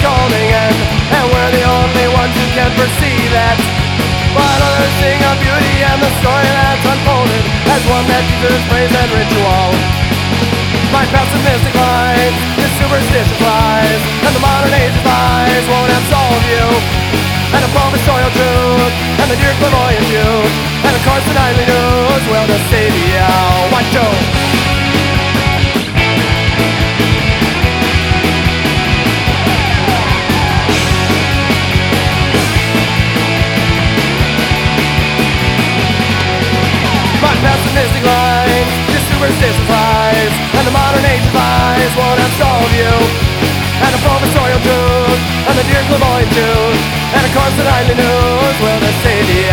calling in, and we're the only ones who can perceive it. But others sing of beauty and the story that's unfolded as one that uses praise and ritual. My pessimistic lines, your superstitious lies, and the modern age's lies won't absolve you. And a professorial truth, and the dear clairvoyant youth, and of course the nightly news will deceive you. Watch out! Pessimistic lines, your superstitious lies, and the modern age's lies won't absolve you. And a professorial truth, and the dear clairvoyant truth, and of course the nightly news will deceive you.